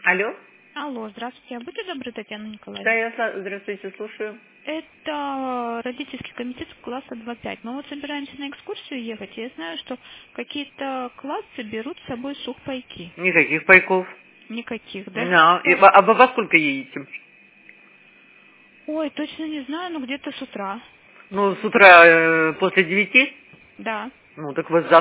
Алло? Алло, здравствуйте. А будьте добры, Татьяна Да, Николаевна. я здравствуйте, слушаю. Это родительский комитет класса 2-5. Мы вот собираемся на экскурсию ехать, и я знаю, что какие-то классы берут с собой сухпайки. Никаких пайков. Никаких, да? Да. А вы во сколько едете? Ой, точно не знаю, но где-то с утра. Ну, с утра после 9? Да. Ну, так вы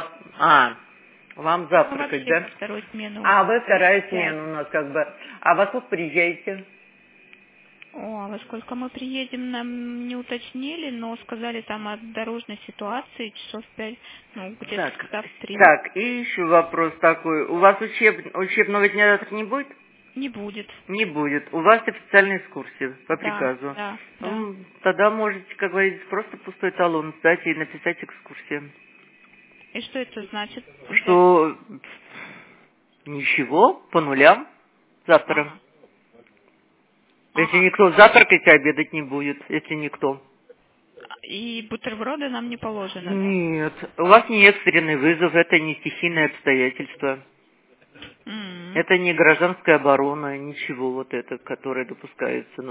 вам Так мы завтракать, вообще да? во вторую смену. А вы вторая Пять. смена у нас как бы. А во сколько приезжаете? О, а во сколько мы приедем, нам не уточнили, но сказали там от дорожной ситуации часов 5, ну, где-то Так, часа в 3. так, и еще вопрос такой. У вас учебного дня завтра не будет? Не будет. Не будет. У вас официальная экскурсия по Да, приказу. да, да. Тогда можете, как говорится, просто пустой талон сдать и написать экскурсию. И что это значит? Что ничего, по нулям завтра. Ага. Если Ага. никто завтракать и обедать не будет, если никто. И бутерброды нам не положено, да? Нет, у вас не экстренный вызов, это не стихийное обстоятельство. М. Это не гражданская оборона, ничего вот это, которое допускается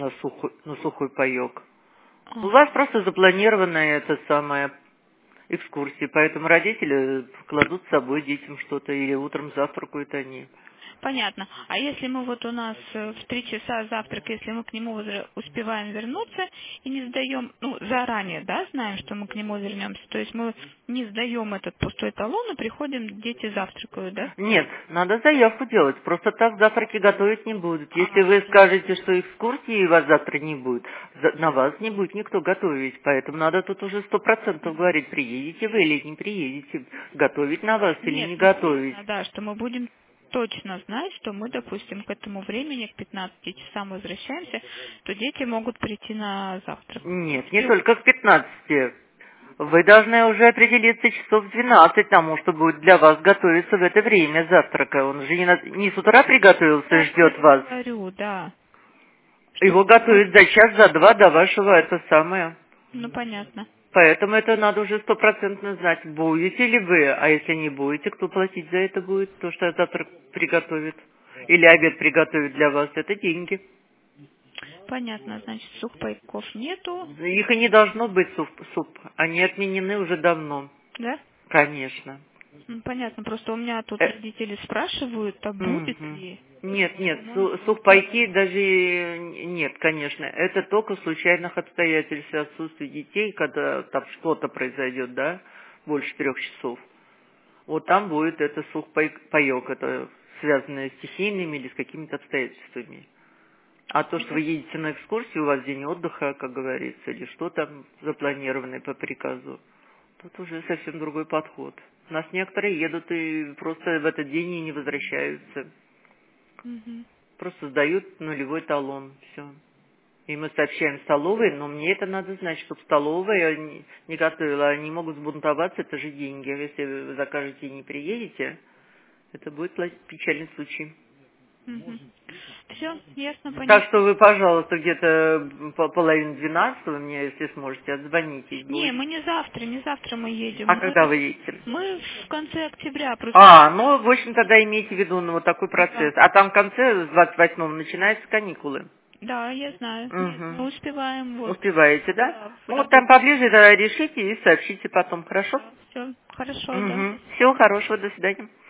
на сухой паёк. У вас Ага. просто запланированная эта самая экскурсия, поэтому родители кладут с собой детям что-то или утром завтракают они. Понятно. А если мы вот у нас в 3 часа завтрак, если мы к нему успеваем вернуться и не сдаем, ну, заранее, да, знаем, что мы к нему вернемся, то есть мы не сдаем этот пустой талон и приходим, дети завтракают, да? Нет, надо заявку делать. Просто так завтраки готовить не будут. Если А, вы то есть, скажете, что экскурсии у вас завтра не будет, на вас не будет никто готовить. Поэтому надо тут уже 100% говорить, приедете вы или не приедете. Готовить на вас или нет, не ну готовить. понятно, да, что мы будем точно знать, что мы, допустим, к этому времени, к 15 часам возвращаемся, то дети могут прийти на завтрак. Нет, не Если только к 15. Вы должны уже определиться часов в 12 тому, что будет для вас готовиться в это время завтрака. Он же не с утра приготовился и я ждет это вас. говорю, да, что Его мы, готовят за час, за два до вашего это самое. ну понятно. Поэтому это надо уже 100% знать, будете ли вы, а если не будете, кто платить за это будет, то, что завтрак приготовит. Или обед приготовит для вас, это деньги. Понятно, значит, сухпайков нету, Их и не должно быть суп. Они отменены уже давно. да? Конечно. Ну, понятно, просто у меня тут Э, родители спрашивают, а будет Мгм. ли? Нет, нет, По-моему, сухпайки даже нет, конечно. Это только в случайных обстоятельствах отсутствия детей, когда там что-то произойдет, да, больше 3 часов. Вот там будет это сухпайок, это связанное с стихийными или с какими-то обстоятельствами. А то, что вы едете на экскурсию, у вас день отдыха, как говорится, или что там запланированное по приказу, тут уже совсем другой подход. У нас некоторые едут и просто в этот день и не возвращаются. Мгм. Просто сдают нулевой талон, все. И мы сообщаем столовой, но мне это надо знать, чтобы столовая не готовила. Они могут сбунтоваться, это же деньги. Если вы закажете и не приедете, это будет печальный случай. Мгм. Все, ясно, Так понятно. что вы, пожалуйста, где-то половину 12 мне, если сможете, отзвонитесь. Не, Будет. мы не завтра мы А едем. когда вы едете? Мы в конце октября просто. Ну, в общем, тогда имейте в виду вот такой Да. процесс. А там в конце, с 28-го, начинаются каникулы. Да, я знаю. Нет, Угу. мы успеваем вот. Успеваете, да? Да, в Ну, вот там работе. поближе тогда решите и сообщите потом, хорошо? Да, все, хорошо, да. Угу. Всего хорошего, до свидания.